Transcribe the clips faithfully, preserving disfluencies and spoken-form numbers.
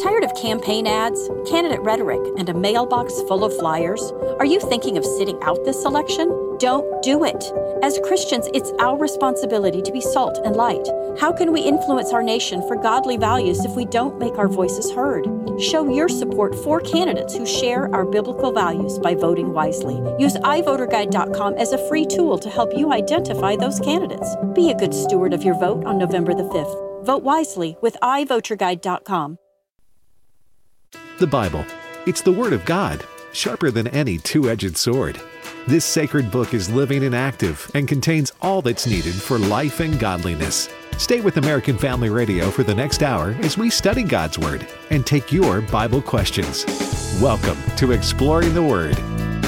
Tired of campaign ads, candidate rhetoric, and a mailbox full of flyers? Are you thinking of sitting out this election? Don't do it. As Christians, it's our responsibility to be salt and light. How can we influence our nation for godly values if we don't make our voices heard? Show your support for candidates who share our biblical values by voting wisely. Use i voter guide dot com as a free tool to help you identify those candidates. Be a good steward of your vote on November the fifth. Vote wisely with i voter guide dot com. The Bible. It's the Word of God, sharper than any two-edged sword. This sacred book is living and active and contains all that's needed for life and godliness. Stay with American Family Radio for the next hour as we study God's Word and take your Bible questions. Welcome to Exploring the Word.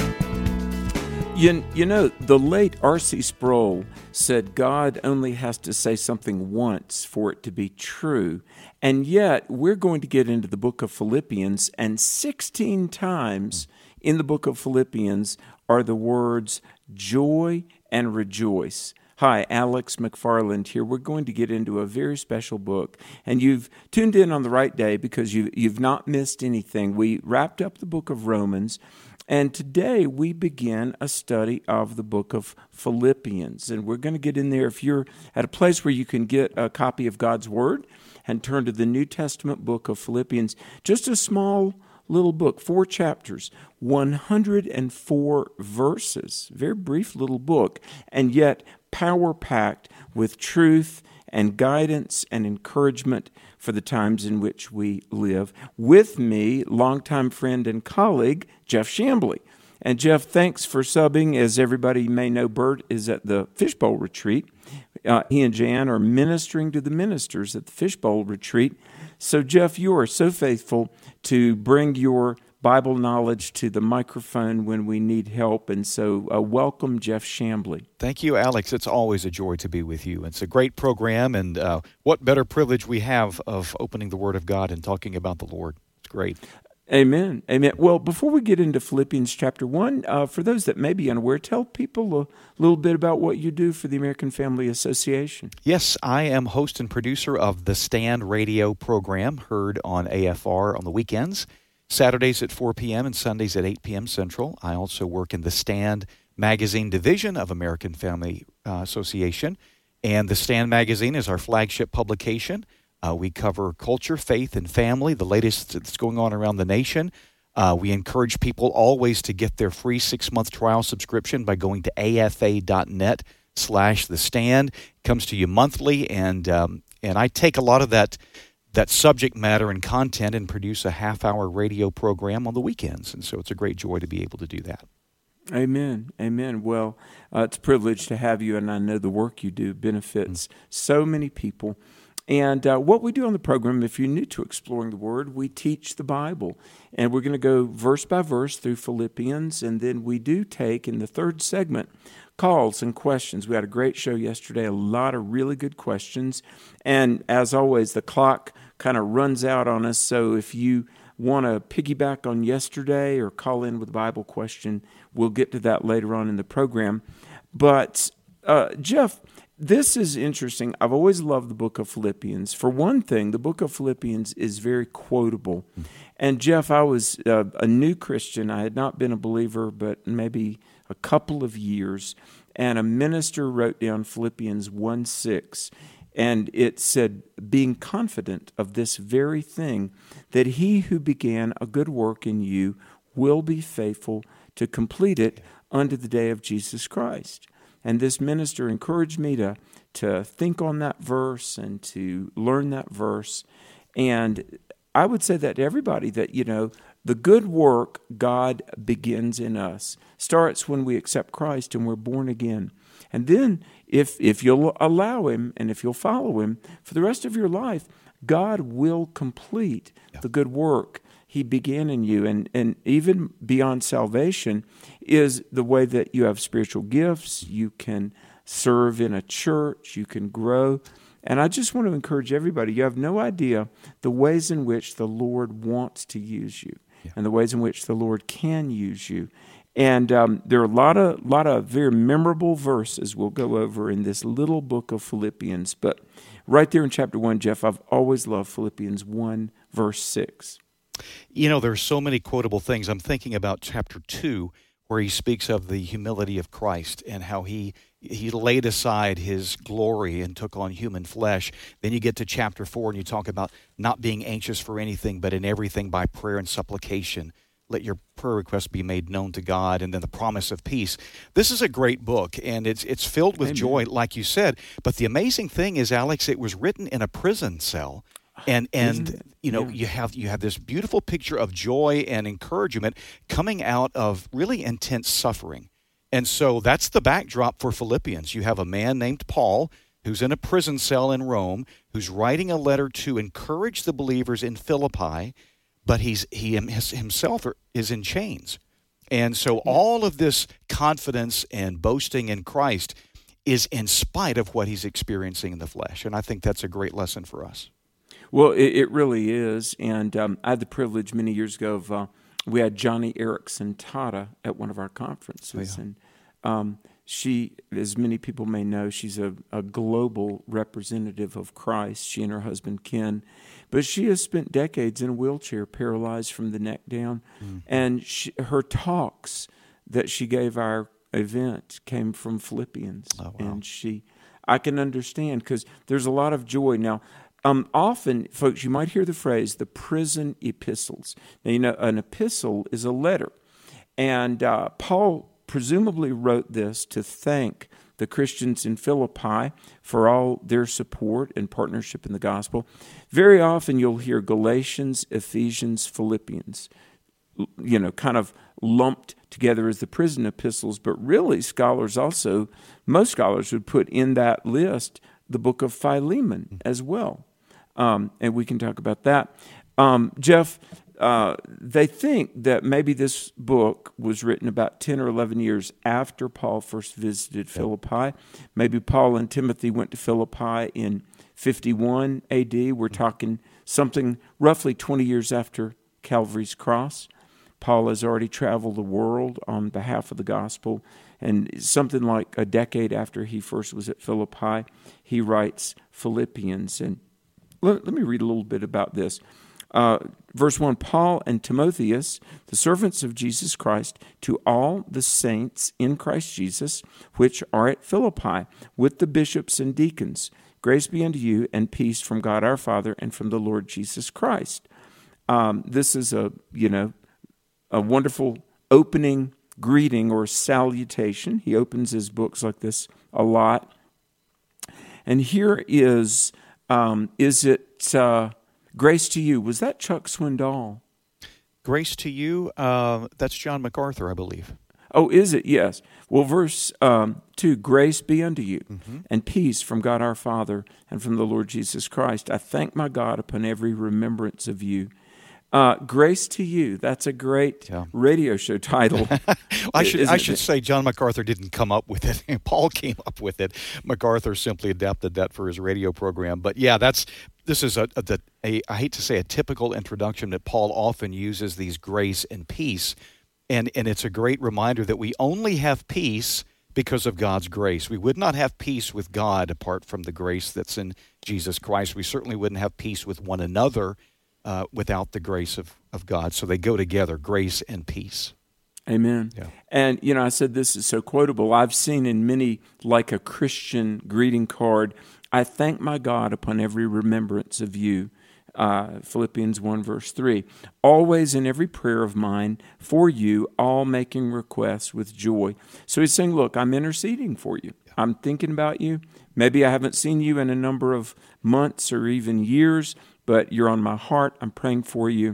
You, you know, the late R C Sproul said God only has to say something once for it to be true. And yet, we're going to get into the book of Philippians, and sixteen times in the book of Philippians are the words joy and rejoice. Hi, Alex McFarland here. We're going to get into a very special book, and you've tuned in on the right day because you, you've not missed anything. We wrapped up the book of Romans, and today we begin a study of the book of Philippians. And we're going to get in there. If you're at a place where you can get a copy of God's Word and turn to the New Testament book of Philippians, just a small little book, four chapters, one hundred four verses, very brief little book, and yet power-packed with truth and guidance and encouragement for the times in which we live. With me, longtime friend and colleague, Jeff Chambly. And Jeff, thanks for subbing. As everybody may know, Bert is at the Fishbowl Retreat. Uh, he and Jan are ministering to the ministers at the Fishbowl Retreat. So, Jeff, you are so faithful to bring your Bible knowledge to the microphone when we need help. And so uh, welcome, Jeff Chambly. Thank you, Alex. It's always a joy to be with you. It's a great program, and uh, what better privilege we have of opening the Word of God and talking about the Lord. It's great. Amen. Amen. Well, before we get into Philippians chapter one, uh, for those that may be unaware, tell people a little bit about what you do for the American Family Association. Yes, I am host and producer of the Stand radio program, heard on A F R on the weekends, Saturdays at four p.m. and Sundays at eight p.m. Central. I also work in the Stand magazine division of American Family uh, Association, and the Stand magazine is our flagship publication. Uh, we cover culture, faith, and family, the latest that's going on around the nation. Uh, we encourage people always to get their free six-month trial subscription by going to afa.net slash the stand. It comes to you monthly, and um, and I take a lot of that that subject matter and content and produce a half-hour radio program on the weekends. And so it's a great joy to be able to do that. Amen. Amen. Well, uh, it's a privilege to have you, and I know the work you do benefits mm-hmm. so many people. And uh, what we do on the program, if you're new to Exploring the Word, we teach the Bible. And we're going to go verse by verse through Philippians, and then we do take, in the third segment, calls and questions. We had a great show yesterday, a lot of really good questions. And as always, the clock kind of runs out on us, so if you want to piggyback on yesterday or call in with a Bible question, we'll get to that later on in the program. But, uh, Jeff, this is interesting. I've always loved the book of Philippians. For one thing, the book of Philippians is very quotable. And Jeff, I was uh, a new Christian. I had not been a believer, but maybe a couple of years. And a minister wrote down Philippians one six. And it said, being confident of this very thing, that he who began a good work in you will be faithful to complete it unto the day of Jesus Christ. And this minister encouraged me to, to think on that verse and to learn that verse. And I would say that to everybody that, you know, the good work God begins in us starts when we accept Christ and we're born again. And then if if you'll allow Him and if you'll follow Him for the rest of your life, God will complete yeah. the good work He began in you. And, and even beyond salvation is the way that you have spiritual gifts, you can serve in a church, you can grow. And I just want to encourage everybody, you have no idea the ways in which the Lord wants to use you yeah. and the ways in which the Lord can use you. And um, there are a lot of, lot of very memorable verses we'll go over in this little book of Philippians. But right there in chapter one, Jeff, I've always loved Philippians one, verse six. You know, there's so many quotable things. I'm thinking about chapter two, where he speaks of the humility of Christ and how he he laid aside his glory and took on human flesh. Then you get to chapter four and you talk about not being anxious for anything, but in everything by prayer and supplication. Let your prayer requests be made known to God, and then the promise of peace. This is a great book, and it's it's filled with Amen. joy, like you said. But the amazing thing is, Alex, it was written in a prison cell. And and you know, Yeah. you have you have this beautiful picture of joy and encouragement coming out of really intense suffering. And so that's the backdrop for Philippians. You have a man named Paul who's in a prison cell in Rome, who's writing a letter to encourage the believers in Philippi, but he's he himself is in chains. And so all of this confidence and boasting in Christ is in spite of what he's experiencing in the flesh. And I think that's a great lesson for us. Well, it, it really is. And um, I had the privilege many years ago of, uh, we had Johnny Erickson Tata at one of our conferences. Oh, yeah. And um, she, as many people may know, she's a, a global representative of Christ, she and her husband Ken. But she has spent decades in a wheelchair, paralyzed from the neck down. Mm-hmm. And she, her talks that she gave our event came from Philippians. Oh, wow. And she, I can understand, because there's a lot of joy. Now, Um, often, folks, you might hear the phrase, the prison epistles. Now, you know, an epistle is a letter. And uh, Paul presumably wrote this to thank the Christians in Philippi for all their support and partnership in the gospel. Very often you'll hear Galatians, Ephesians, Philippians, you know, kind of lumped together as the prison epistles. But really, scholars also, most scholars would put in that list the book of Philemon as well. Um, and we can talk about that. Um, Jeff, uh, they think that maybe this book was written about ten or eleven years after Paul first visited Philippi. Maybe Paul and Timothy went to Philippi in fifty-one A D. We're talking something roughly twenty years after Calvary's cross. Paul has already traveled the world on behalf of the gospel. And something like a decade after he first was at Philippi, he writes Philippians. And let, let me read a little bit about this. Uh, verse one, Paul and Timotheus, the servants of Jesus Christ, to all the saints in Christ Jesus, which are at Philippi, with the bishops and deacons. Grace be unto you, and peace from God our Father and from the Lord Jesus Christ. Um, this is a, you know, a wonderful opening greeting or salutation. He opens his books like this a lot. And here is, um, is it uh, Grace to You? Was that Chuck Swindoll? Grace to You, uh, that's John MacArthur, I believe. Oh, is it? Yes. Well, verse um, two, Grace be unto you, mm-hmm. and peace from God our Father and from the Lord Jesus Christ. I thank my God upon every remembrance of you. Uh, Grace to You. That's a great yeah. radio show title. I should I should it? say John MacArthur didn't come up with it. Paul came up with it. MacArthur simply adapted that for his radio program. But yeah, that's this is a, a, a I hate to say a typical introduction that Paul often uses these grace and peace, and and it's a great reminder that we only have peace because of God's grace. We would not have peace with God apart from the grace that's in Jesus Christ. We certainly wouldn't have peace with one another Uh, without the grace of, of God. So they go together, grace and peace. Amen. Yeah. And, you know, I said this is so quotable. I've seen in many, like a Christian greeting card, I thank my God upon every remembrance of you. Uh, Philippians one, verse three. Always in every prayer of mine for you, all making requests with joy. So he's saying, look, I'm interceding for you. Yeah. I'm thinking about you. Maybe I haven't seen you in a number of months or even years, but you're on my heart. I'm praying for you.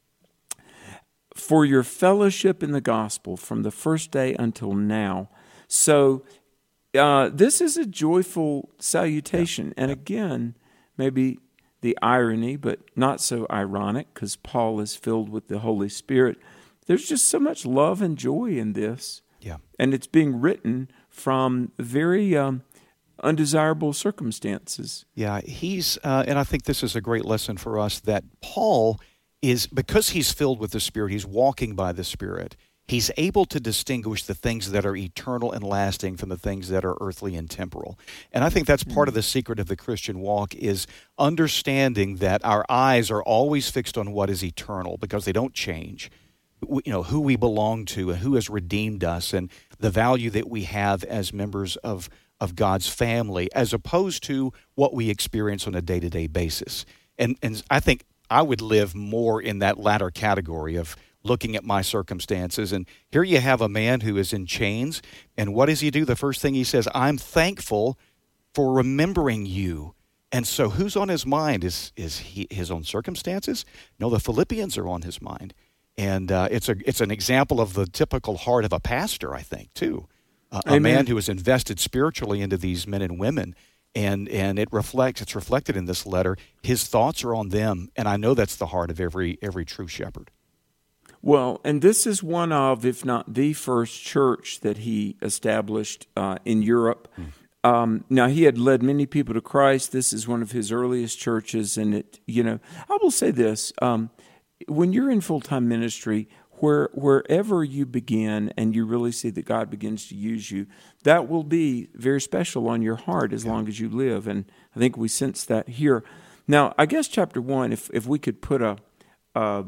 For your fellowship in the gospel from the first day until now. So uh, this is a joyful salutation. Yeah. And again, maybe the irony, but not so ironic, because Paul is filled with the Holy Spirit. There's just so much love and joy in this. Yeah. And it's being written from very Um, undesirable circumstances. Yeah, he's, uh, and I think this is a great lesson for us, that Paul is, because he's filled with the Spirit, he's walking by the Spirit, he's able to distinguish the things that are eternal and lasting from the things that are earthly and temporal. And I think that's part of the secret of the Christian walk, is understanding that our eyes are always fixed on what is eternal because they don't change. You know, who we belong to and who has redeemed us and the value that we have as members of, of God's family, as opposed to what we experience on a day-to-day basis. And, and I think I would live more in that latter category of looking at my circumstances. And here you have a man who is in chains, and what does he do? The first thing he says, I'm thankful for remembering you. And so who's on his mind? Is is he, his own circumstances? No, the Philippians are on his mind. And uh, it's a it's an example of the typical heart of a pastor, I think, too. Uh, a man who is invested spiritually into these men and women. And and it reflects, it's reflected in this letter. His thoughts are on them, and I know that's the heart of every every true shepherd. Well, and this is one of, if not the first church that he established uh, in Europe. Mm. Um, now, he had led many people to Christ. This is one of his earliest churches, and it, you know, I will say this: um, when you're in full-time ministry, where wherever you begin, and you really see that God begins to use you, that will be very special on your heart as yeah. long as you live. And I think we sense that here. Now, I guess chapter one, if if we could put a, a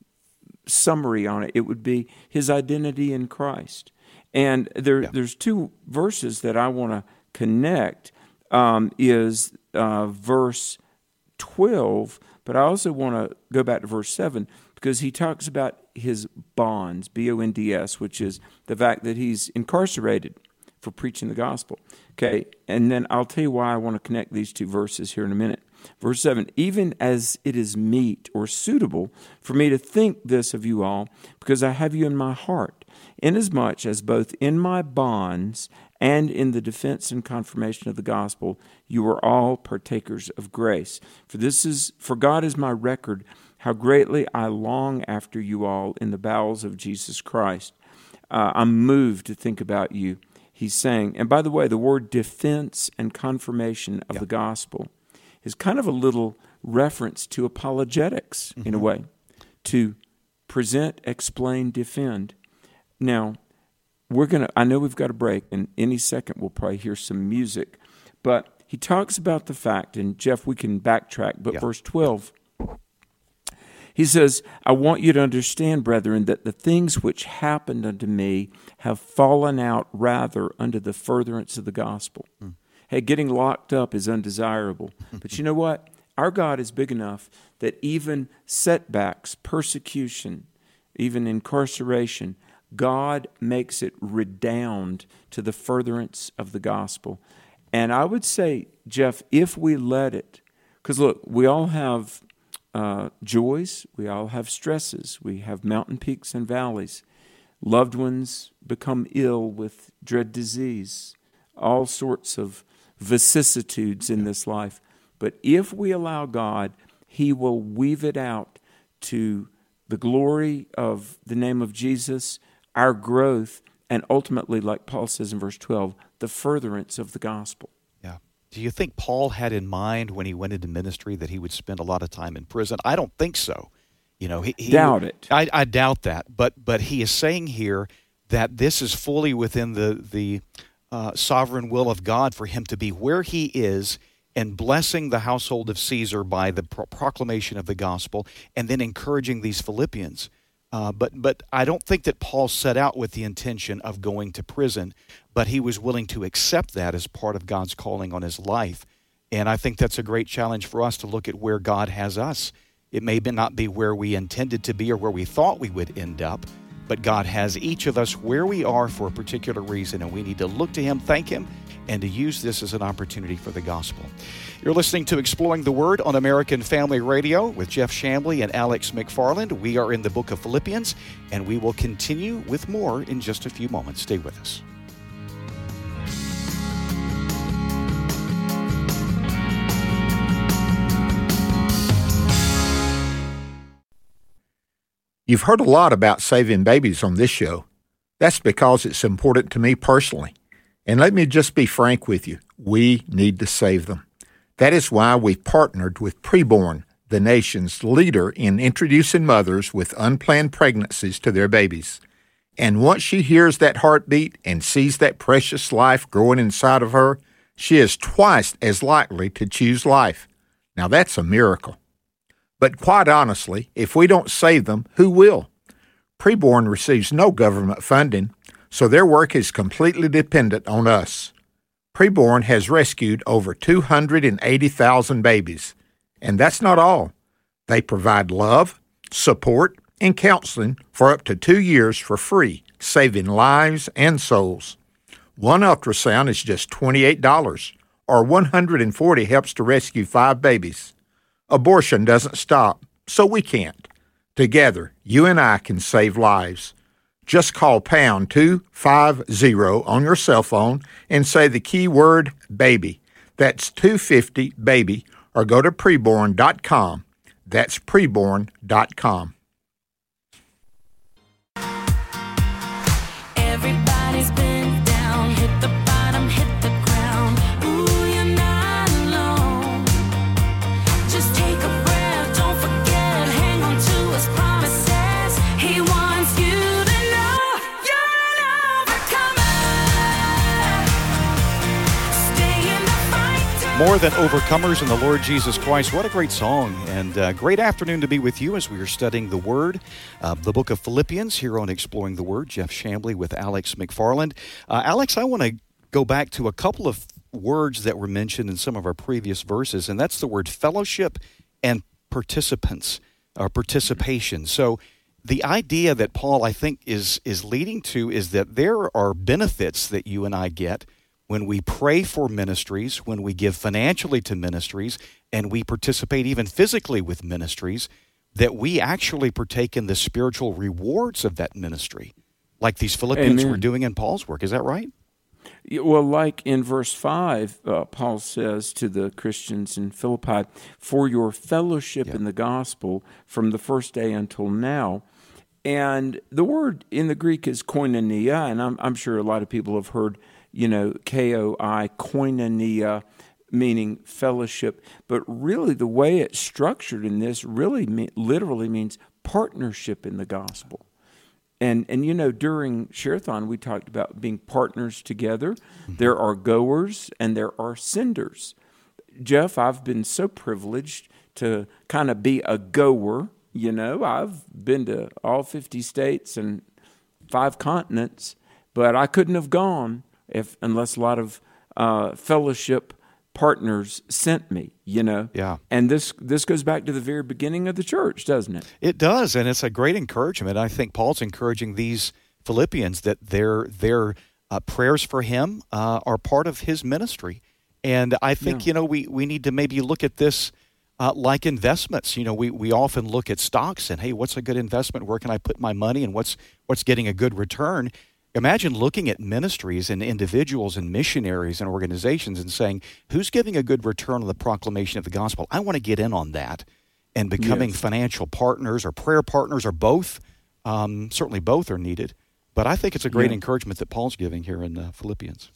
summary on it, it would be his identity in Christ. And there, yeah. there's two verses that I want to connect. Um, is uh, verse twelve, but I also want to go back to verse seven, because he talks about his bonds, B O N D S, which is the fact that he's incarcerated for preaching the gospel. Okay, and then I'll tell you why I want to connect these two verses here in a minute. Verse seven, even as it is meet or suitable for me to think this of you all, because I have you in my heart, inasmuch as both in my bonds and in the defense and confirmation of the gospel, you are all partakers of grace. For this is, for God is my record, how greatly I long after you all in the bowels of Jesus Christ. Uh, I'm moved to think about you, he's saying. And by the way, the word defense and confirmation of yeah. the gospel is kind of a little reference to apologetics, mm-hmm. in a way, to present, explain, defend. Now, we're going to, I know we've got a break, and any second we'll probably hear some music, but he talks about the fact, and Jeff, we can backtrack, but yeah. verse twelve, he says, I want you to understand, brethren, that the things which happened unto me have fallen out rather unto the furtherance of the gospel. Mm. Hey, getting locked up is undesirable. But you know what? Our God is big enough that even setbacks, persecution, even incarceration, God makes it redound to the furtherance of the gospel. And I would say, Jeff, if we let it, because look, we all have uh, joys, we all have stresses, we have mountain peaks and valleys. Loved ones become ill with dread disease, all sorts of vicissitudes in this life. But if we allow God, he will weave it out to the glory of the name of Jesus, our growth, and ultimately, like Paul says in verse twelve, the furtherance of the gospel. Yeah. Do you think Paul had in mind when he went into ministry that he would spend a lot of time in prison? I don't think so. You know, he, he doubt it. I, I doubt that. But but he is saying here that this is fully within the the Uh, sovereign will of God for him to be where he is and blessing the household of Caesar by the pro- proclamation of the gospel, and then encouraging these Philippians. Uh, but but I don't think that Paul set out with the intention of going to prison, but he was willing to accept that as part of God's calling on his life. And I think that's a great challenge for us to look at where God has us. It may be not be where we intended to be or where we thought we would end up, but God has each of us where we are for a particular reason, and we need to look to him, thank him, and to use this as an opportunity for the gospel. You're listening to Exploring the Word on American Family Radio with Jeff Chambly and Alex McFarland. We are in the book of Philippians, and we will continue with more in just a few moments. Stay with us. You've heard a lot about saving babies on this show. That's because it's important to me personally. And let me just be frank with you. We need to save them. That is why we've partnered with Preborn, the nation's leader in introducing mothers with unplanned pregnancies to their babies. And once she hears that heartbeat and sees that precious life growing inside of her, she is twice as likely to choose life. Now that's a miracle. But quite honestly, if we don't save them, who will? Preborn receives no government funding, so their work is completely dependent on us. Preborn has rescued over two hundred eighty thousand babies. And that's not all. They provide love, support, and counseling for up to two years for free, saving lives and souls. One ultrasound is just twenty-eight dollars, or one hundred forty dollars helps to rescue five babies. Abortion doesn't stop, so we can't. Together, you and I can save lives. Just call pound two fifty on your cell phone and say the keyword baby. That's two fifty baby, or go to preborn dot com. That's preborn dot com. Everybody's been down, hit the bottom, hit the ground. Ooh, you're not alone. Just take a breath, don't forget, hang on to his promises. He wants you to know you're an overcomer. Stay in the fight. More than overcomers in the Lord Jesus Christ. What a great song, and uh, great afternoon to be with you as we are studying the Word, uh, the book of Philippians here on Exploring the Word. Jeff Chambly with Alex McFarland. Uh, Alex, I want to go back to a couple of words that were mentioned in some of our previous verses, and that's the word fellowship and participants, or participation. So the idea that Paul, I think, is is leading to is that there are benefits that you and I get when we pray for ministries, when we give financially to ministries, and we participate even physically with ministries, that we actually partake in the spiritual rewards of that ministry, like these Philippians Amen. were doing in Paul's work. Is that right? Yeah, well, like in verse five, uh, Paul says to the Christians in Philippi, for your fellowship Yeah. in the gospel from the first day until now. And the word in the Greek is koinonia, and I'm, I'm sure a lot of people have heard, you know, K O I, koinonia, meaning fellowship. But really the way it's structured in this really me- literally means partnership in the gospel. And, and you know, during Share-a-thon, we talked about being partners together. Mm-hmm. There are goers and there are senders. Jeff, I've been so privileged to kind of be a goer. You know, I've been to all fifty states and five continents, but I couldn't have gone if unless a lot of uh, fellowship partners sent me, you know. Yeah. And this this goes back to the very beginning of the church, doesn't it? It does, and it's a great encouragement. I think Paul's encouraging these Philippians that their their uh, prayers for him uh, are part of his ministry. And I think, Yeah. you know, we, we need to maybe look at this uh, like investments. You know, we, we often look at stocks and, hey, what's a good investment? Where can I put my money, and what's what's getting a good return? Imagine looking at ministries and individuals and missionaries and organizations and saying, who's giving a good return on the proclamation of the gospel? I want to get in on that. And becoming Yes. financial partners or prayer partners or both, um, certainly both are needed. But I think it's a great Yeah. encouragement that Paul's giving here in uh, Philippians.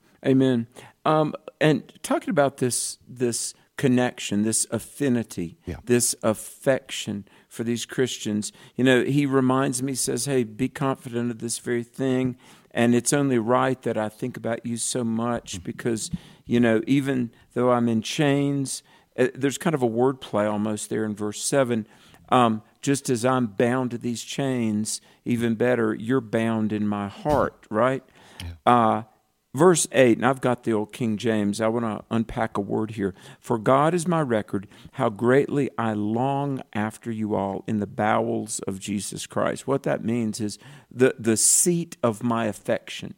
Amen. Um, and talking about this this connection, this affinity, Yeah. this affection for these Christians, you know, he reminds me, says, hey, be confident of this very thing. And it's only right that I think about you so much because, you know, even though I'm in chains, uh, there's kind of a wordplay almost there in verse seven. Um, just as I'm bound to these chains, even better, you're bound in my heart, right? Yeah. Uh, verse eight, and I've got the old King James. I want to unpack a word here. For God is my record, how greatly I long after you all in the bowels of Jesus Christ. What that means is the, the seat of my affection.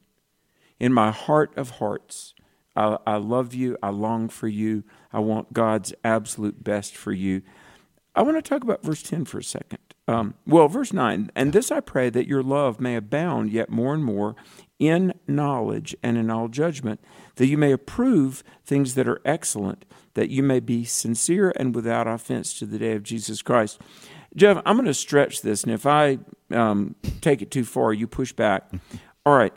In my heart of hearts, I, I love you. I long for you. I want God's absolute best for you. I want to talk about verse ten for a second. Um, well, verse nine, and this I pray that your love may abound yet more and more in knowledge and in all judgment, that you may approve things that are excellent, that you may be sincere and without offense to the day of Jesus Christ. Jeff, I'm going to stretch this, and if I um, take it too far, you push back. All right.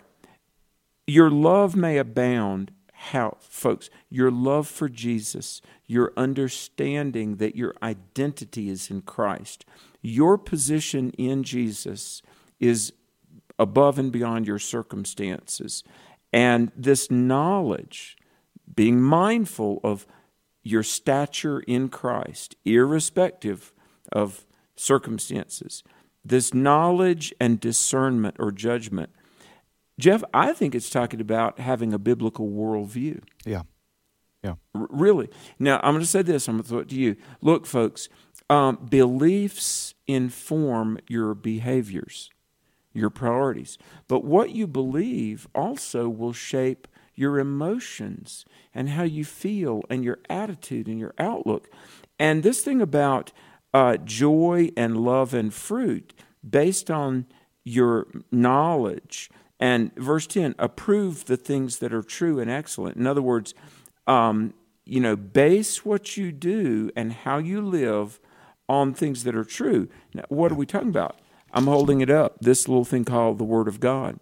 Your love may abound. How, folks? Your love for Jesus, your understanding that your identity is in Christ, your position in Jesus is above and beyond your circumstances. And this knowledge, being mindful of your stature in Christ, irrespective of circumstances, this knowledge and discernment or judgment. Jeff, I think it's talking about having a biblical worldview. Yeah. Yeah. R- really. Now, I'm going to say this. I'm going to throw it to you. Look, folks, um, beliefs inform your behaviors, your priorities. But what you believe also will shape your emotions and how you feel and your attitude and your outlook. And this thing about uh, joy and love and fruit based on your knowledge. And verse ten, approve the things that are true and excellent. In other words, um, you know, base what you do and how you live on things that are true. Now, what are we talking about? I'm holding it up, this little thing called the Word of God.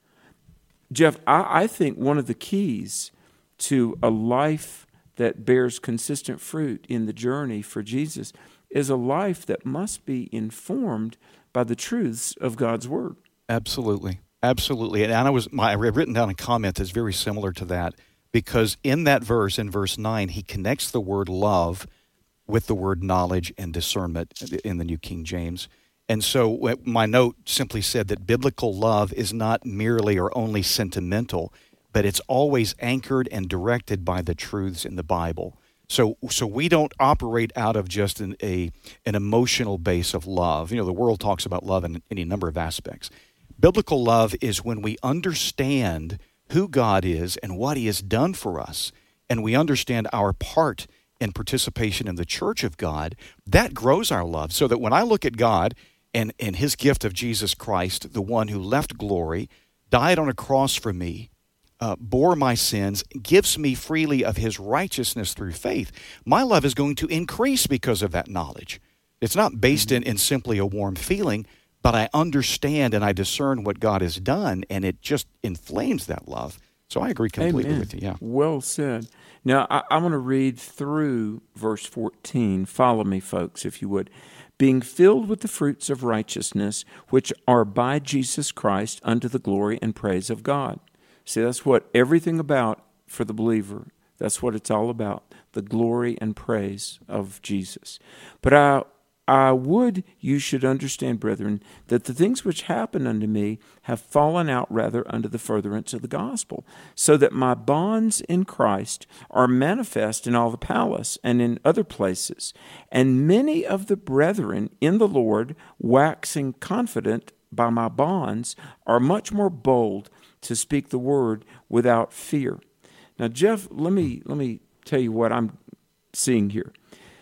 Jeff, I, I think one of the keys to a life that bears consistent fruit in the journey for Jesus is a life that must be informed by the truths of God's Word. Absolutely. Absolutely. And I was my, I've written down a comment that's very similar to that, because in that verse, in verse nine, he connects the word love with the word knowledge and discernment in the New King James. And so my note simply said that biblical love is not merely or only sentimental, but it's always anchored and directed by the truths in the Bible. So so we don't operate out of just an, a an emotional base of love. You know, the world talks about love in any number of aspects. Biblical love is when we understand who God is and what He has done for us, and we understand our part in participation in the church of God. That grows our love, so that when I look at God and, and His gift of Jesus Christ, the one who left glory, died on a cross for me, Uh, bore my sins, gives me freely of His righteousness through faith, my love is going to increase because of that knowledge. It's not based in, in simply a warm feeling, but I understand and I discern what God has done, and it just inflames that love. So I agree completely Amen. with you. Yeah. Well said. Now, I, I'm going to read through verse fourteen. Follow me, folks, if you would. Being filled with the fruits of righteousness, which are by Jesus Christ unto the glory and praise of God. See, that's what everything about for the believer, that's what it's all about, the glory and praise of Jesus. But I I would you should understand, brethren, that the things which happen unto me have fallen out rather unto the furtherance of the gospel, so that my bonds in Christ are manifest in all the palace and in other places. And many of the brethren in the Lord, waxing confident by my bonds, are much more bold to speak the word without fear. Now, Jeff, let me let me tell you what I'm seeing here.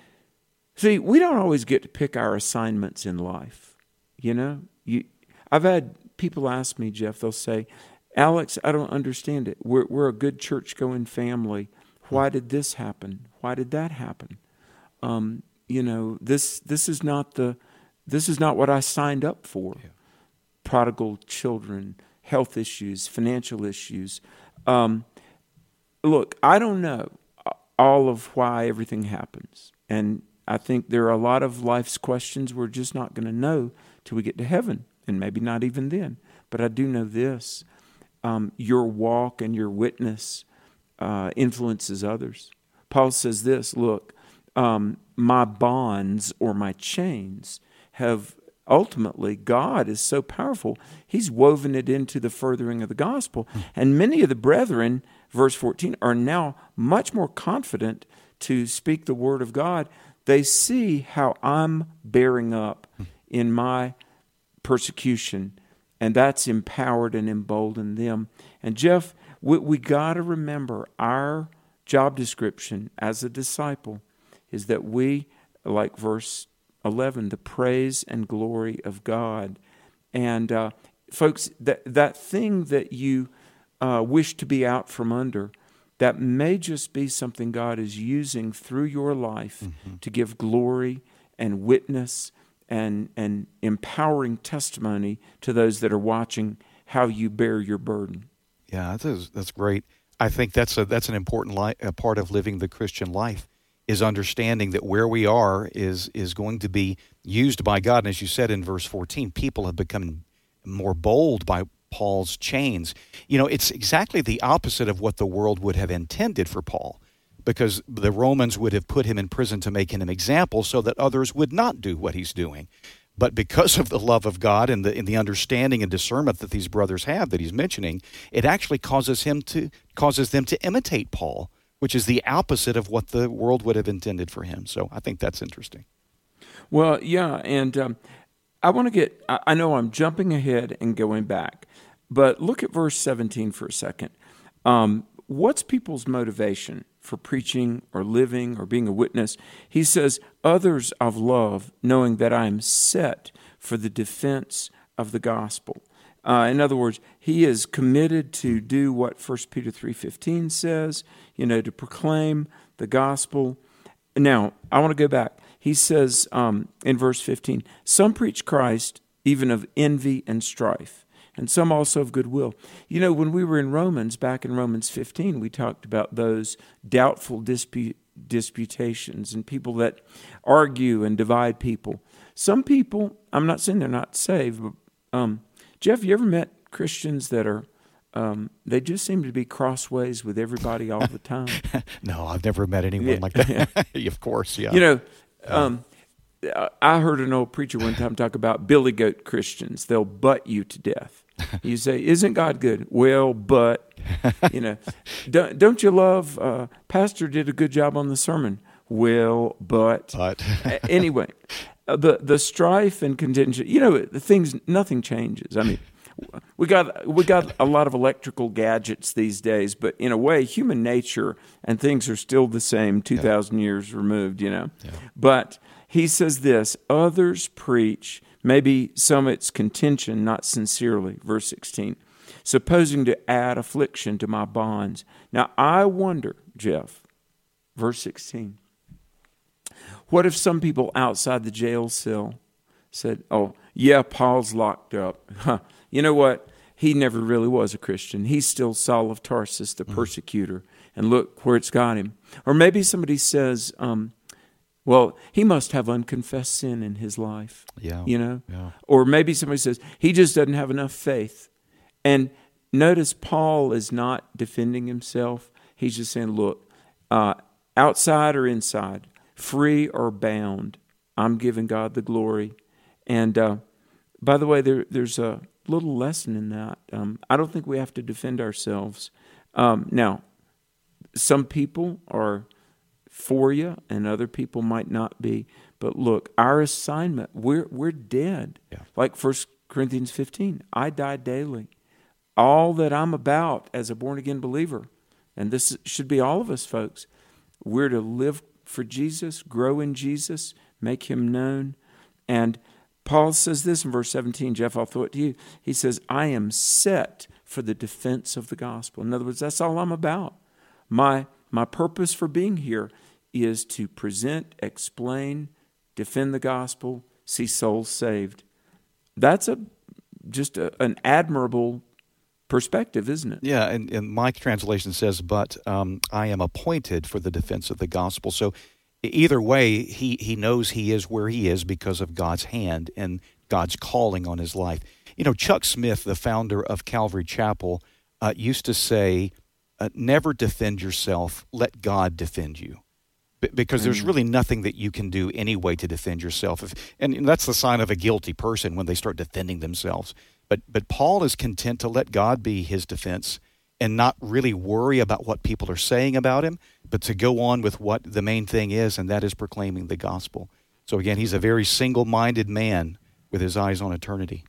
See, we don't always get to pick our assignments in life. You know, you, I've had people ask me, Jeff, they'll say, Alex, I don't understand it. We're we're a good church-going family. Why did this happen? Why did that happen? Um, you know, this this is not the this is not what I signed up for. Yeah. Prodigal children, health issues, financial issues. Um, look, I don't know all of why everything happens. And I think there are a lot of life's questions we're just not going to know till we get to heaven, and maybe not even then. But I do know this. Um, your walk and your witness uh, influences others. Paul says this, look, um, my bonds or my chains have ultimately, God is so powerful, He's woven it into the furthering of the gospel. And many of the brethren, verse fourteen, are now much more confident to speak the word of God. They see how I'm bearing up in my persecution, and that's empowered and emboldened them. And Jeff, we, we got to remember our job description as a disciple is that we, like verse eleven, the praise and glory of God. And uh, folks, that that thing that you uh, wish to be out from under, that may just be something God is using through your life mm-hmm. to give glory and witness and and empowering testimony to those that are watching how you bear your burden. Yeah, that's that's great. I think that's a that's an important li- a part of living the Christian life, is understanding that where we are is is going to be used by God. And as you said in verse fourteen, people have become more bold by Paul's chains. You know, it's exactly the opposite of what the world would have intended for Paul, because the Romans would have put him in prison to make him an example so that others would not do what he's doing. But because of the love of God and the, and the understanding and discernment that these brothers have that he's mentioning, it actually causes him to causes them to imitate Paul, which is the opposite of what the world would have intended for him. So I think that's interesting. Well, yeah, and um, I want to get, I, I know I'm jumping ahead and going back, but look at verse seventeen for a second. Um, what's people's motivation for preaching or living or being a witness? He says, others of love, knowing that I am set for the defense of the gospel. Uh, in other words, he is committed to do what First Peter three fifteen says, you know, to proclaim the gospel. Now, I want to go back. He says um, in verse fifteen, some preach Christ even of envy and strife, and some also of goodwill. You know, when we were in Romans, back in Romans fifteen, we talked about those doubtful dispu- disputations and people that argue and divide people. Some people, I'm not saying they're not saved, but um, Jeff, you ever met Christians that are, um, they just seem to be crossways with everybody all the time? No, I've never met anyone Yeah. like that. Of course, yeah. You know, um, I heard an old preacher one time talk about billy goat Christians. They'll butt you to death. You say, isn't God good? Well, but, you know, don't, don't you love, uh, Pastor did a good job on the sermon. Well, but, But. anyway, uh, the, the strife and contention, you know, the things, nothing changes. I mean, we got, we got a lot of electrical gadgets these days, but in a way, human nature and things are still the same two thousand yeah. years removed, you know. Yeah. But he says this, others preach, maybe some it's contention, not sincerely, verse sixteen, supposing to add affliction to my bonds. Now, I wonder, Jeff, verse sixteen, what if some people outside the jail cell said, oh, yeah, Paul's locked up. Huh. You know what? He never really was a Christian. He's still Saul of Tarsus, the mm-hmm. persecutor, and look where it's got him. Or maybe somebody says, um, well, he must have unconfessed sin in his life, yeah. you know? Yeah. Or maybe somebody says, he just doesn't have enough faith. And notice Paul is not defending himself. He's just saying, look, uh, outside or inside, free or bound, I'm giving God the glory. And uh, by the way, there, there's a little lesson in that. Um, I don't think we have to defend ourselves. Um, now, some people are for you and other people might not be. But look, our assignment, we're we're dead. Yeah. Like First Corinthians fifteen, I die daily. All that I'm about as a born-again believer, and this should be all of us, folks, we're to live for Jesus, grow in Jesus, make him known. And Paul says this in verse seventeen, Jeff, I'll throw it to you. He says, I am set for the defense of the gospel. In other words, that's all I'm about. My my purpose for being here is to present, explain, defend the gospel, see souls saved. That's a just a, an admirable perspective, isn't it? Yeah, and, and my translation says, but um, I am appointed for the defense of the gospel. So either way, he, he knows he is where he is because of God's hand and God's calling on his life. You know, Chuck Smith, the founder of Calvary Chapel, uh, used to say, uh, never defend yourself, let God defend you. B- because there's really nothing that you can do anyway to defend yourself. If, and, and that's the sign of a guilty person when they start defending themselves. But but Paul is content to let God be his defense and not really worry about what people are saying about him, but to go on with what the main thing is, and that is proclaiming the gospel. So again, he's a very single-minded man with his eyes on eternity.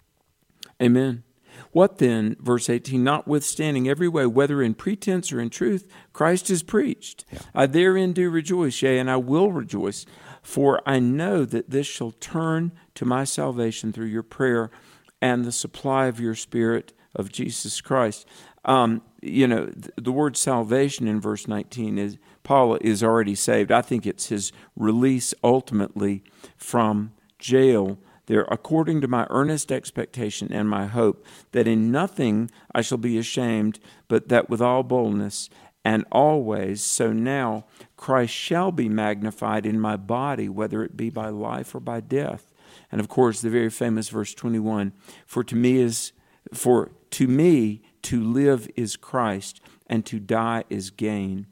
Amen. What then, verse eighteen, notwithstanding every way, whether in pretense or in truth, Christ is preached. Yeah. I therein do rejoice, yea, and I will rejoice, for I know that this shall turn to my salvation through your prayer and the supply of your Spirit of Jesus Christ. Um, you know, th- the word salvation in verse nineteen is, Paul is already saved. I think it's his release ultimately from jail there, according to my earnest expectation and my hope, that in nothing I shall be ashamed, but that with all boldness and always, so now Christ shall be magnified in my body, whether it be by life or by death. And of course, the very famous verse twenty-one, for to me is, for to me to live is Christ, and to die is gain.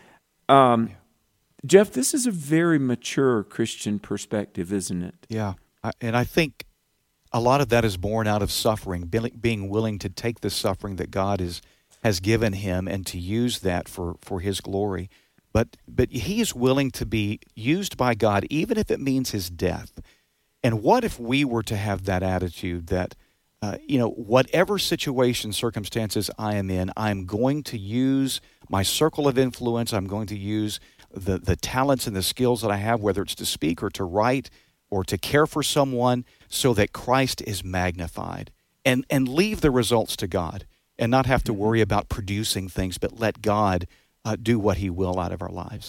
Um, Jeff, this is a very mature Christian perspective, isn't it? Yeah, I, and I think a lot of that is born out of suffering, be- being willing to take the suffering that God is, has given him and to use that for, for his glory. But but he is willing to be used by God, even if it means his death. And what if we were to have that attitude that, uh, you know, whatever situation, circumstances I am in, I'm going to use my circle of influence, I'm going to use the, the talents and the skills that I have, whether it's to speak or to write or to care for someone, so that Christ is magnified. And, and leave the results to God and not have to worry about producing things, but let God Uh, do what he will out of our lives.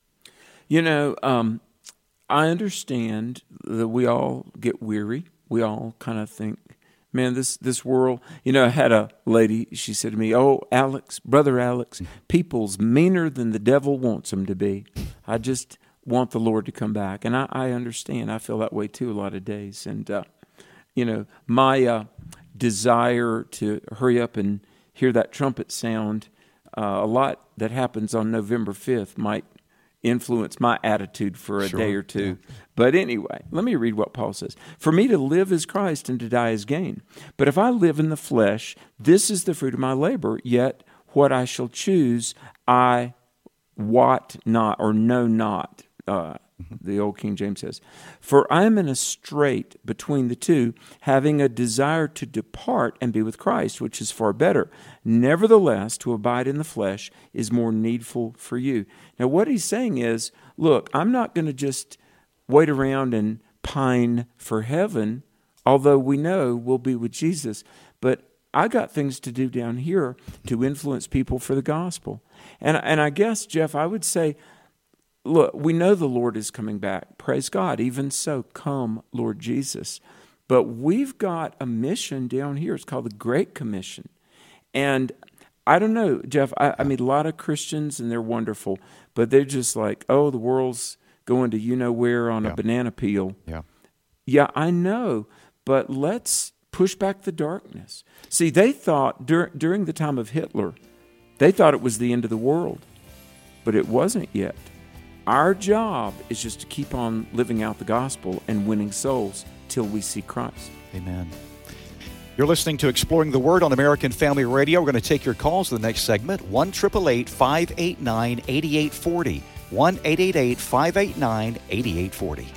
You know, um, I understand that we all get weary. We all kind of think, man, this, this world, you know, I had a lady, she said to me, oh, Alex, Brother Alex, people's meaner than the devil wants them to be. I just want the Lord to come back. And I, I understand. I feel that way too a lot of days. And, uh, you know, my uh, desire to hurry up and hear that trumpet sound, Uh, a lot that happens on November fifth might influence my attitude for a Sure, day or two. yeah. But anyway, let me read what Paul says. For me to live is Christ and to die is gain. But if I live in the flesh, this is the fruit of my labor, yet what I shall choose I wot not or know not. Uh, the old King James says, for I am in a strait between the two, having a desire to depart and be with Christ, which is far better. Nevertheless, to abide in the flesh is more needful for you. Now, what he's saying is, look, I'm not going to just wait around and pine for heaven, although we know we'll be with Jesus, but I got things to do down here to influence people for the gospel. And, and I guess, Jeff, I would say, look, we know the Lord is coming back. Praise God. Even so, come, Lord Jesus. But we've got a mission down here. It's called the Great Commission. And I don't know, Jeff, I, I mean, a lot of Christians, and they're wonderful, but they're just like, oh, the world's going to you-know-where on Yeah. a banana peel. Yeah. Yeah, I know, but let's push back the darkness. See, they thought dur- during the time of Hitler, they thought it was the end of the world, but it wasn't yet. Our job is just to keep on living out the gospel and winning souls till we see Christ. Amen. You're listening to Exploring the Word on American Family Radio. We're going to take your calls in the next segment. one eight eight eight, five eight nine, eight eight four zero. one eight eight eight, five eight nine, eight eight four zero.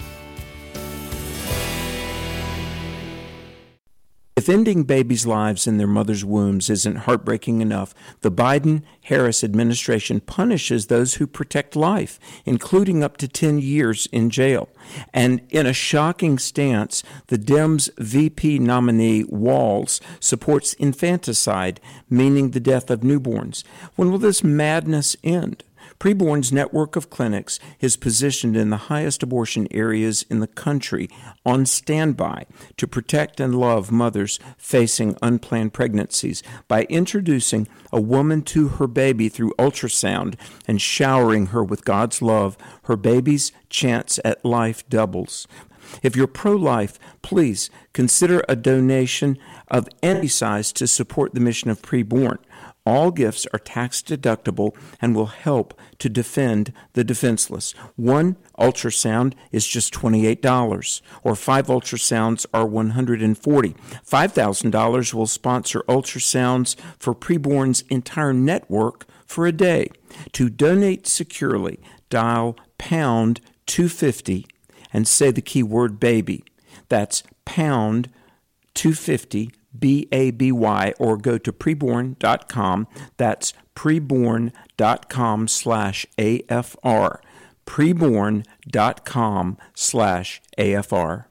If ending babies' lives in their mother's wombs isn't heartbreaking enough, the Biden-Harris administration punishes those who protect life, including up to ten years in jail. And in a shocking stance, the Dems V P nominee Walz supports infanticide, meaning the death of newborns. When will this madness end? Preborn's network of clinics is positioned in the highest abortion areas in the country on standby to protect and love mothers facing unplanned pregnancies by introducing a woman to her baby through ultrasound and showering her with God's love. Her baby's chance at life doubles. If you're pro-life, please consider a donation of any size to support the mission of Preborn. All gifts are tax deductible and will help to defend the defenseless. One ultrasound is just twenty-eight dollars, or five ultrasounds are one hundred forty dollars. five thousand dollars will sponsor ultrasounds for Preborn's entire network for a day. To donate securely, dial pound two fifty and say the keyword baby. That's pound two fifty, B A B Y, or go to preborn dot com. That's preborn dot com slash A F R. preborn dot com slash A F R.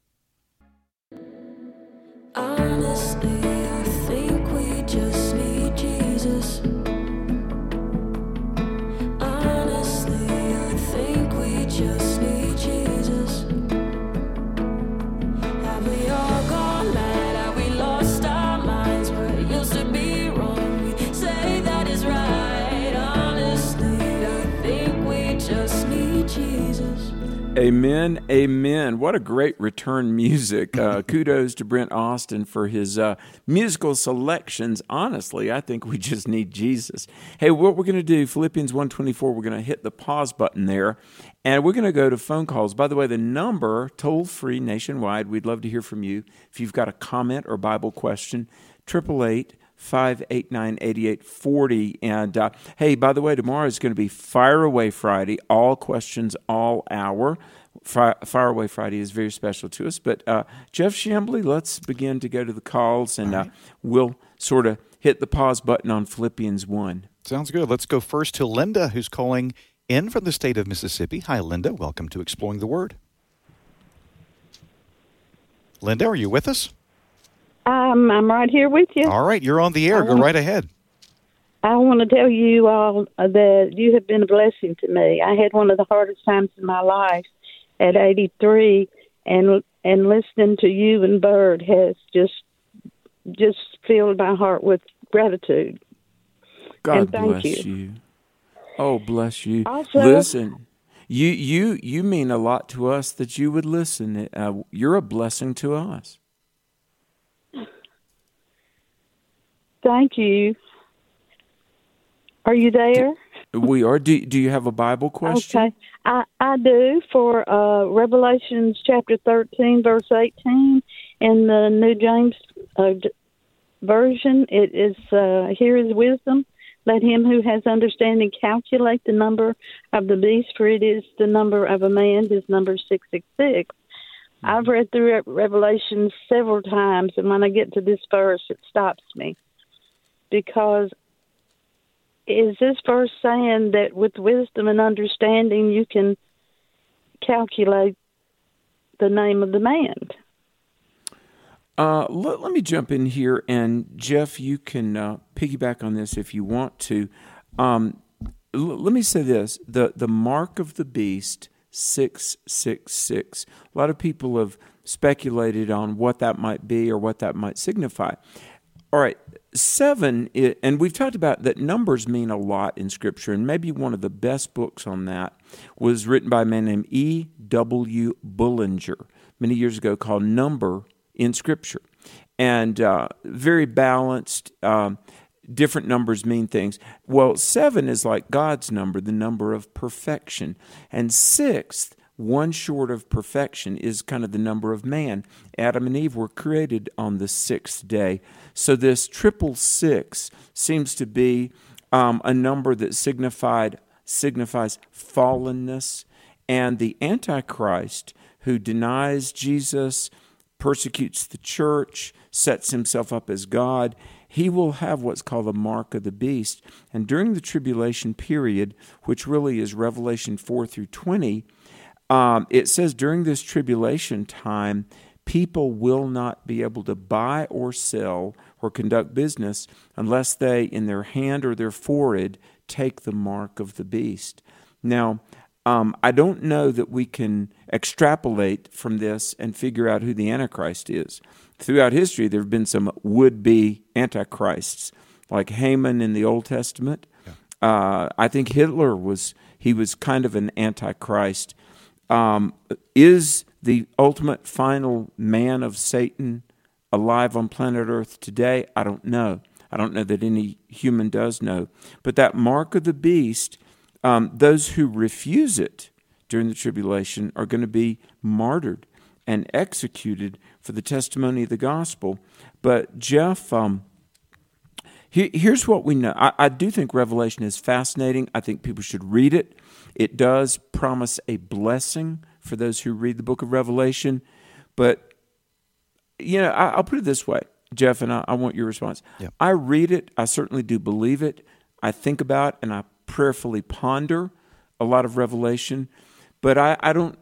Honestly, I think we just need Jesus. Honestly, I think we just need Jesus. Have we all gone mad? Have we lost our minds? What used to be wrong, we say that is right. Honestly, I think we just need Jesus. Amen, amen. What a great return music. Uh, kudos to Brent Austin for his uh, musical selections. Honestly, I think we just need Jesus. Hey, what we're going to do, Philippians one twenty-four, we're going to hit the pause button there, and we're going to go to phone calls. By the way, the number, toll-free nationwide, we'd love to hear from you. If you've got a comment or Bible question, eight eight eight, five eight nine, eight eight four zero. And uh, hey, by the way, tomorrow is going to be Fire Away Friday, all questions, all hour. Fire, Fire Away Friday is very special to us. But uh, Jeff Chambly, let's begin to go to the calls, and uh, we'll sort of hit the pause button on Philippians one. Sounds good. Let's go first to Linda, who's calling in from the state of Mississippi. Hi, Linda. Welcome to Exploring the Word. Linda, are you with us? Um, I'm right here with you. All right, you're on the air. I Go want- right ahead. I want to tell you all uh, that you have been a blessing to me. I had one of the hardest times in my life at eighty-three, and and listening to you and Bird has just just filled my heart with gratitude. God And thank bless you. you. Oh, bless you. Also- Listen, you you you mean a lot to us that you would listen. Uh, you're a blessing to us. Thank you. Are you there? We are. Do, do you have a Bible question? Okay, I, I do for uh, Revelations chapter thirteen, verse eighteen, in the New James uh, d- Version. It is, uh, here is wisdom. Let him who has understanding calculate the number of the beast, for it is the number of a man, his number six six six. I've read through Re- Revelations several times, and when I get to this verse, it stops me. Because is this verse saying that with wisdom and understanding you can calculate the name of the man? Uh, let, let me jump in here, and Jeff, you can uh, piggyback on this if you want to. Um, l- let me say this: the the mark of the beast, six six six. A lot of people have speculated on what that might be or what that might signify. All right, seven, i- and we've talked about that numbers mean a lot in Scripture, and maybe one of the best books on that was written by a man named E W Bullinger many years ago, called Number in Scripture. And uh, very balanced, um, different numbers mean things. Well, seven is like God's number, the number of perfection. And sixth, one short of perfection, is kind of the number of man. Adam and Eve were created on the sixth day. So this triple six seems to be um, a number that signified signifies fallenness. And the Antichrist, who denies Jesus, persecutes the church, sets himself up as God, he will have what's called the mark of the beast. And during the tribulation period, which really is Revelation four through twenty, Um, it says during this tribulation time, people will not be able to buy or sell or conduct business unless they, in their hand or their forehead, take the mark of the beast. Now, um, I don't know that we can extrapolate from this and figure out who the Antichrist is. Throughout history, there have been some would-be Antichrists, like Haman in the Old Testament. Yeah. Uh, I think Hitler was, he was kind of an Antichrist. Um, is the ultimate final man of Satan alive on planet Earth today? I don't know. I don't know that any human does know. But that mark of the beast, um, those who refuse it during the tribulation are going to be martyred and executed for the testimony of the gospel. But Jeff, um, he, here's what we know. I, I do think Revelation is fascinating. I think people should read it. It does promise a blessing for those who read the book of Revelation. But, you know, I, I'll put it this way, Jeff, and I, I want your response. Yeah. I read it. I certainly do believe it. I think about and I prayerfully ponder a lot of Revelation. But I, I don't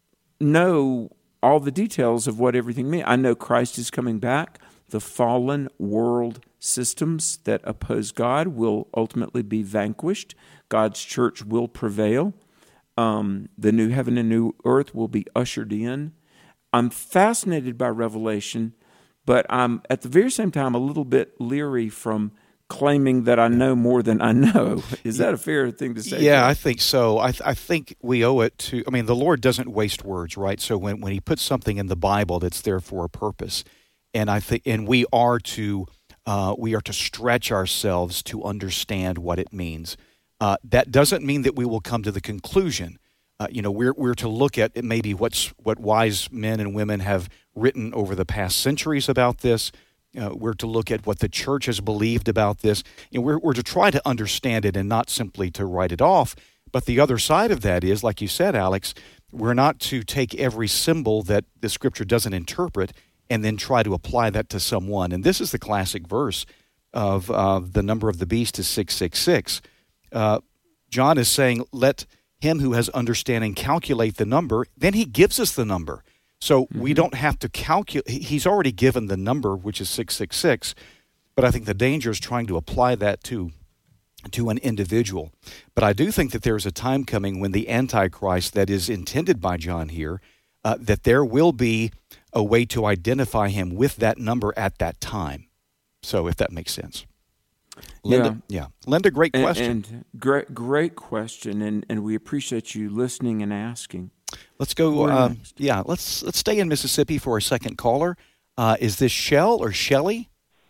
know all the details of what everything means. I know Christ is coming back. The fallen world systems that oppose God will ultimately be vanquished. God's church will prevail. Um, the new heaven and new earth will be ushered in. I'm fascinated by Revelation, but I'm at the very same time a little bit leery from claiming that I know more than I know. Is that a fair thing to say? Yeah, Jeff? I think so. I, th- I think we owe it to, I mean, the Lord doesn't waste words, right? So when, when he puts something in the Bible that's there for a purpose, and I think, and we are to, uh, we are to stretch ourselves to understand what it means. Uh, that doesn't mean that we will come to the conclusion. Uh, you know, we're we're to look at maybe what's what wise men and women have written over the past centuries about this. Uh, we're to look at what the church has believed about this, and we're we're to try to understand it and not simply to write it off. But the other side of that is, like you said, Alex, we're not to take every symbol that the Scripture doesn't interpret and then try to apply that to someone. And this is the classic verse of uh, the number of the beast is six six six. Uh, John is saying, let him who has understanding calculate the number. Then he gives us the number. So mm-hmm. we don't have to calculate. He's already given the number, which is six six six. But I think the danger is trying to apply that to, to an individual. But I do think that there is a time coming when the Antichrist that is intended by John here, uh, that there will be a way to identify him with that number at that time. So if that makes sense. Linda, yeah. yeah. Linda, great question. And, and great, great question, and, and we appreciate you listening and asking. Let's go. Uh, yeah, let's let's stay in Mississippi for a second caller. Uh, is this Shell or Shelley?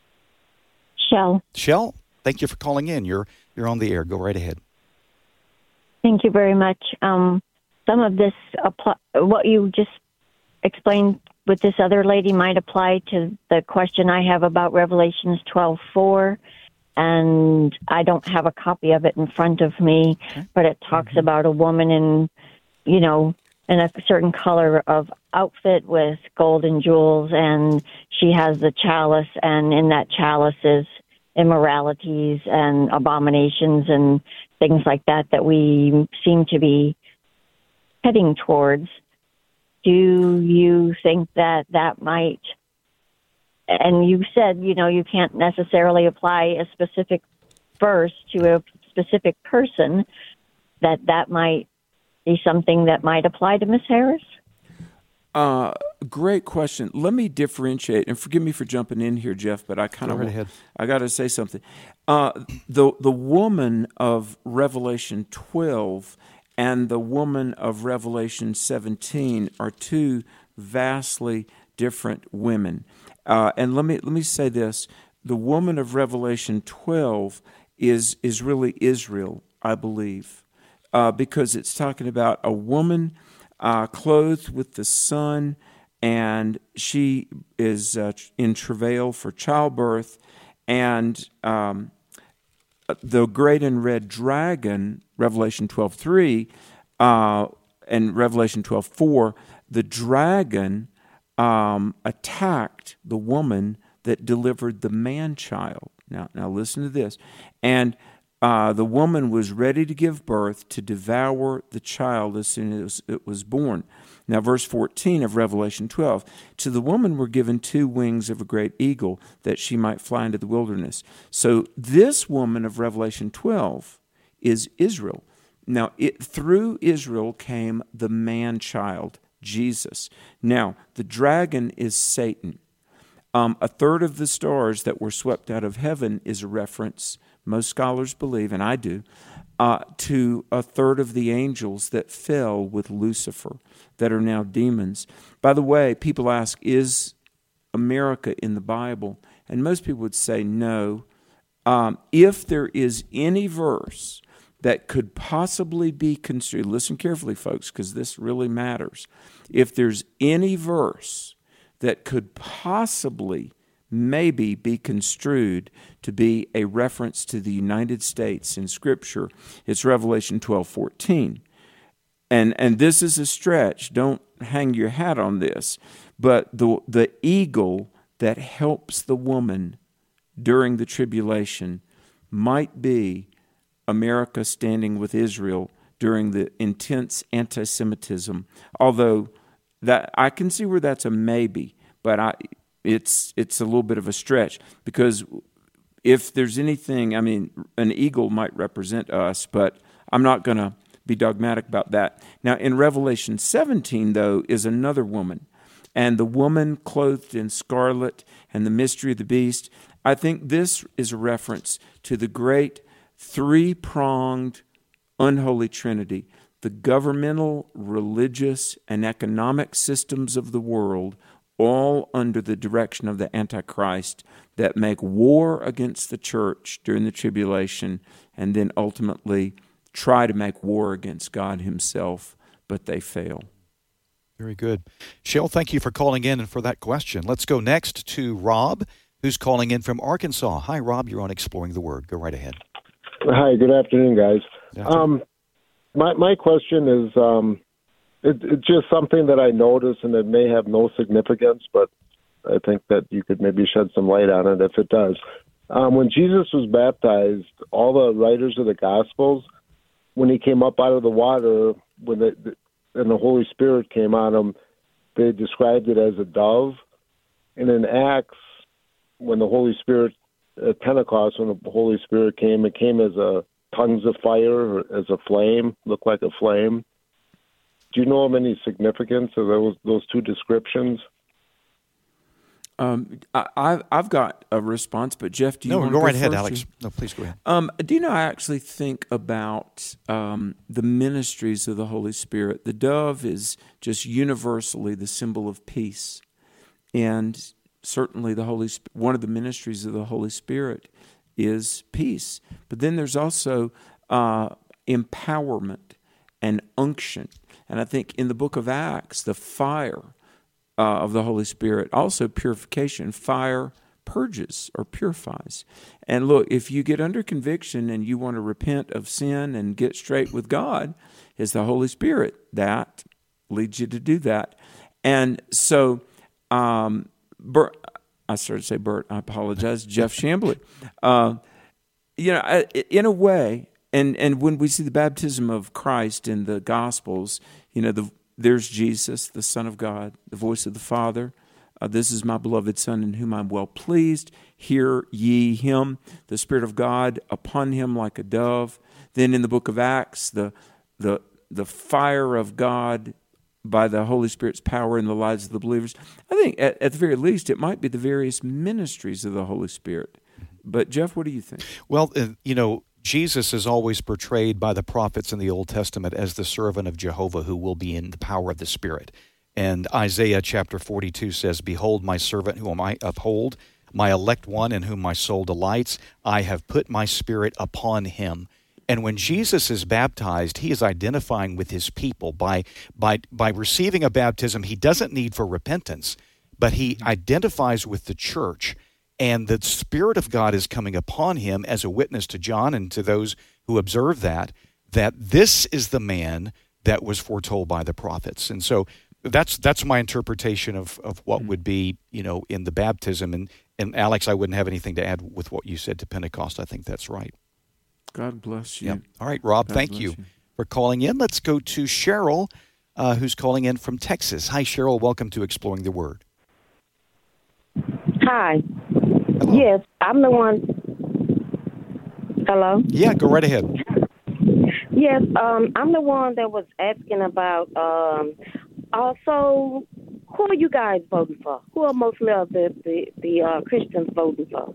Shell. Shell, thank you for calling in. You're you're on the air. Go right ahead. Thank you very much. Um, some of this, apply, what you just explained with this other lady, might apply to the question I have about Revelations twelve four. And I don't have a copy of it in front of me, okay. but it talks mm-hmm. about a woman in, you know, in a certain color of outfit with gold and jewels, and she has the chalice, and in that chalice is immoralities and abominations and things like that that we seem to be heading towards. Do you think that that might... And you said, you know, you can't necessarily apply a specific verse to a specific person, that that might be something that might apply to Miss Harris? Uh, great question. Let me differentiate, and forgive me for jumping in here, Jeff, but I kind of, right I got to say something. Uh, the the woman of Revelation twelve and the woman of Revelation seventeen are two vastly different women. Uh, and let me let me say this: the woman of Revelation twelve is is really Israel, I believe, uh, because it's talking about a woman uh, clothed with the sun, and she is uh, in travail for childbirth, and um, the great and red dragon, Revelation twelve three, uh, and Revelation twelve four, the dragon Um, attacked the woman that delivered the man-child. Now, now listen to this. And uh, the woman was ready to give birth to devour the child as soon as it was born. Now, verse fourteen of Revelation twelve, to the woman were given two wings of a great eagle, that she might fly into the wilderness. So this woman of Revelation twelve is Israel. Now, it, through Israel came the man-child, Jesus. Now, the dragon is Satan. Um, a third of the stars that were swept out of heaven is a reference, most scholars believe, and I do, uh, to a third of the angels that fell with Lucifer, that are now demons. By the way, people ask, is America in the Bible? And most people would say no. Um, if there is any verse that could possibly be construed, listen carefully, folks, because this really matters. If there's any verse that could possibly, maybe be construed to be a reference to the United States in Scripture, it's Revelation twelve fourteen. And and this is a stretch. Don't hang your hat on this. But the the eagle that helps the woman during the tribulation might be America standing with Israel during the intense anti-Semitism. Although that I can see where that's a maybe, but I it's it's a little bit of a stretch, because if there's anything, I mean, an eagle might represent us, but I'm not going to be dogmatic about that. Now, in Revelation seventeen, though, is another woman, and the woman clothed in scarlet, and the mystery of the beast, I think this is a reference to the great three-pronged unholy trinity, the governmental, religious, and economic systems of the world, all under the direction of the Antichrist, that make war against the church during the tribulation and then ultimately try to make war against God himself, but they fail. Very good. Shell, thank you for calling in and for that question. Let's go next to Rob, who's calling in from Arkansas. Hi, Rob. You're on Exploring the Word. Go right ahead. Hi, good afternoon, guys. Good afternoon. Um, my my question is, um, it, it's just something that I noticed, and it may have no significance, but I think that you could maybe shed some light on it if it does. Um, when Jesus was baptized, all the writers of the Gospels, when he came up out of the water, when the, and the Holy Spirit came on him, they described it as a dove. And in Acts, when the Holy Spirit, at Pentecost, when the Holy Spirit came, it came as a tongues of fire, or as a flame, looked like a flame. Do you know of any significance of those those two descriptions? Um, I, I've, I've got a response, but Jeff, do you no, want go to go right ahead, first? Alex. No, please go ahead. Um, do you know, I actually think about um, the ministries of the Holy Spirit. The dove is just universally the symbol of peace. And certainly the Holy Sp- one of the ministries of the Holy Spirit is peace. But then there's also uh, empowerment and unction. And I think in the book of Acts, the fire Uh, of the Holy Spirit, also purification. Fire purges or purifies. And look, if you get under conviction and you want to repent of sin and get straight with God, it's the Holy Spirit that leads you to do that. And so, um, Bert, I started to say Bert, I apologize, Jeff Chambly. Uh, you know, in a way, and, and when we see the baptism of Christ in the Gospels, you know, the there's Jesus, the Son of God, the voice of the Father. Uh, this is my beloved Son in whom I'm well pleased. Hear ye him. The Spirit of God upon him like a dove. Then in the book of Acts, the the the fire of God by the Holy Spirit's power in the lives of the believers. I think at, at the very least it might be the various ministries of the Holy Spirit. But Jeff, what do you think? Well, uh, you know, Jesus is always portrayed by the prophets in the Old Testament as the servant of Jehovah who will be in the power of the Spirit. And Isaiah chapter forty-two says, "Behold my servant whom I uphold, my elect one in whom my soul delights. I have put my Spirit upon him." And when Jesus is baptized, he is identifying with his people. By, by, by receiving a baptism he doesn't need for repentance, but he identifies with the church. And the Spirit of God is coming upon him as a witness to John and to those who observe that, that this is the man that was foretold by the prophets. And so that's that's my interpretation of, of what mm-hmm. would be, you know, in the baptism. And, and Alex, I wouldn't have anything to add with what you said to Pentecost. I think that's right. God bless you. Yep. All right, Rob, God thank you, you for calling in. Let's go to Cheryl, uh, who's calling in from Texas. Hi, Cheryl. Welcome to Exploring the Word. Hi. Hello. Yes, I'm the one. Hello? Yeah, go right ahead. Yes, um, I'm the one that was asking about, um, also, who are you guys voting for? Who are mostly of the, the, the uh, Christians voting for?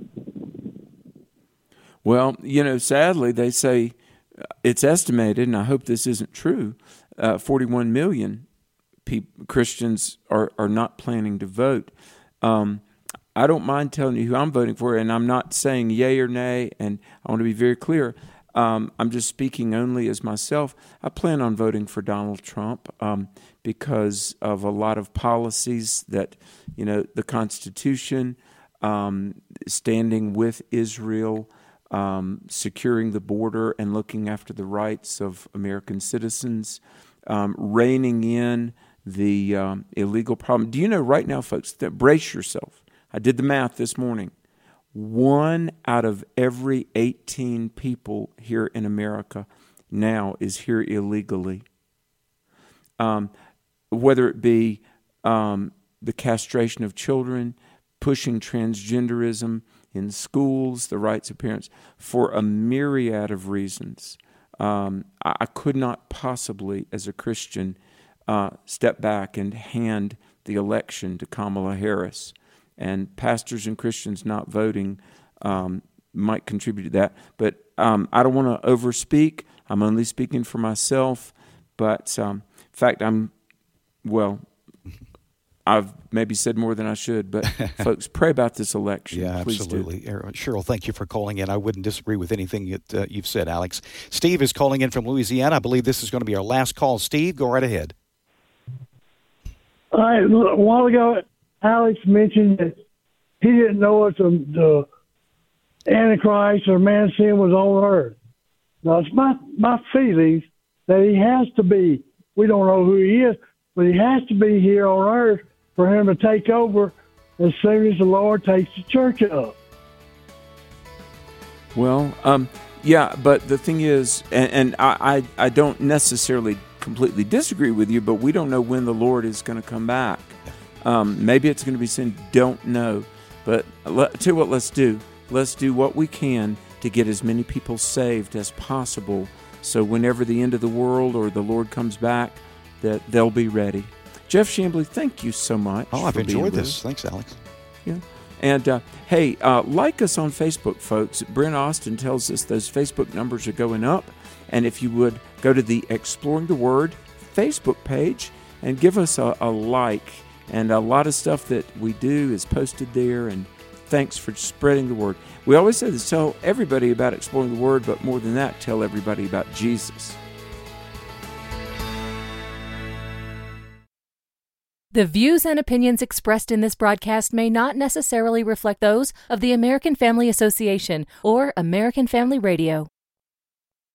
Well, you know, sadly, they say it's estimated, and I hope this isn't true, uh, forty-one million pe- Christians are, are not planning to vote. Um I don't mind telling you who I'm voting for, and I'm not saying yay or nay, and I want to be very clear. Um, I'm just speaking only as myself. I plan on voting for Donald Trump um, because of a lot of policies that, you know, the Constitution, um, standing with Israel, um, securing the border and looking after the rights of American citizens, um, reining in the um, illegal problem. Do you know right now, folks, that brace yourself. I did the math this morning. One out of every eighteen people here in America now is here illegally. Um, whether it be um, the castration of children, pushing transgenderism in schools, the rights of parents, for a myriad of reasons. Um, I, I could not possibly, as a Christian, uh, step back and hand the election to Kamala Harris. and pastors and Christians not voting um, might contribute to that. But um, I don't want to overspeak. I'm only speaking for myself. But um, in fact, I'm, well, I've maybe said more than I should, but folks, pray about this election. Yeah, Please absolutely. do. Cheryl, thank you for calling in. I wouldn't disagree with anything that uh, you've said, Alex. Steve is calling in from Louisiana. I believe this is going to be our last call. Steve, go right ahead. All right, a while ago, Alex mentioned that he didn't know if the, the Antichrist or man sin was on earth. Now, it's my, my feelings that he has to be. We don't know who he is, but he has to be here on earth for him to take over as soon as the Lord takes the church up. Well, um, yeah, but the thing is, and, and I, I, I don't necessarily completely disagree with you, but we don't know when the Lord is going to come back. Um, maybe it's going to be soon. Don't know. But let, tell you what, let's do. Let's do what we can to get as many people saved as possible, so whenever the end of the world or the Lord comes back, that they'll be ready. Jeff Chambly, thank you so much. Oh, I've for being enjoyed with this. us. Thanks, Alex. Yeah. And, uh, hey, uh, like us on Facebook, folks. Brent Austin tells us those Facebook numbers are going up. And if you would, go to the Exploring the Word Facebook page and give us a, a like. And a lot of stuff that we do is posted there. And thanks for spreading the word. We always say this, tell everybody about Exploring the Word, but more than that, tell everybody about Jesus. The views and opinions expressed in this broadcast may not necessarily reflect those of the American Family Association or American Family Radio.